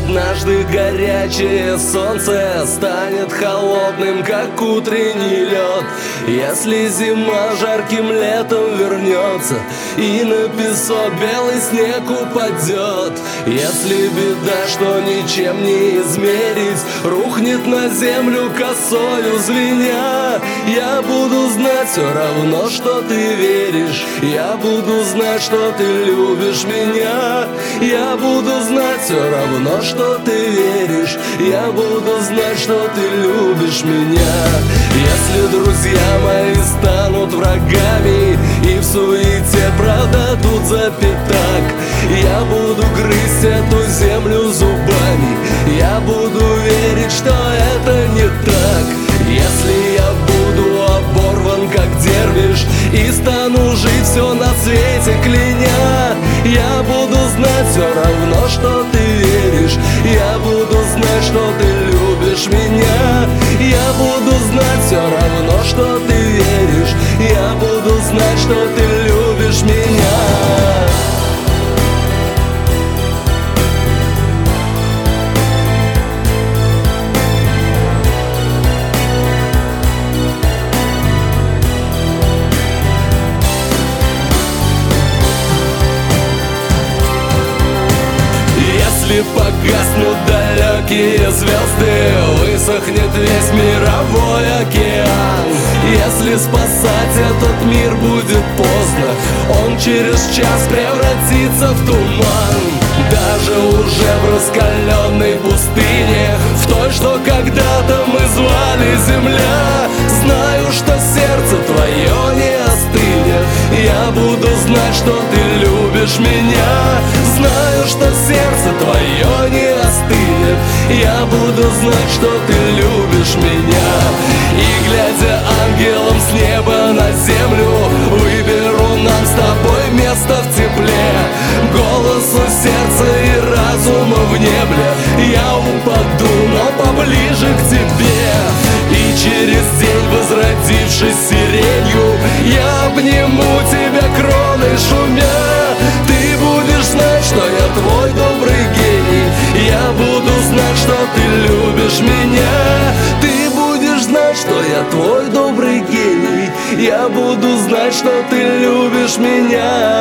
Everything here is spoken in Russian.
однажды горячее солнце станет холодным, как утренний лед. Если зима жарким летом вернется и на песок белый снег упадет, если беда, что ничем не измерить, рухнет на землю косою звеня, я буду знать все равно, что ты веришь, я буду знать, что ты любишь меня, я буду знать все равно, что ты веришь, я буду знать, что ты любишь меня. Если друзья мои станут врагами и в суете продадут за пятак, я буду грызть эту землю зубами, я буду верить, что это не так. Если я буду оборван, как дервиш, и стану жить все на свете кляня, я буду знать все равно, что ты веришь, я буду знать, что ты любишь меня, я буду знать все равно, что ты веришь, я буду знать, что ты любишь меня. Если погаснут далекие звезды, высохнет весь мировой океан. Если спасать этот мир будет поздно, он через час превратится в туман. Даже уже в раскаленной пустыне, в той, что когда-то мы звали земля, знаю, что сердце твое не остынет, я буду знать, что ты любишь меня, знаю, что сердце твое не остынет, я буду знать, что ты любишь меня. И глядя ангелом с неба на землю, выберу нам с тобой место в тепле, голосу сердца и разума в небе я упаду, но поближе к тебе. И через день, возродившись сиренью, я обниму тебя кроной шумя. Ты будешь знать, что я твой добрый гений, я буду знать, что ты любишь меня. Ты будешь знать, что я твой добрый гений, я буду знать, что ты любишь меня.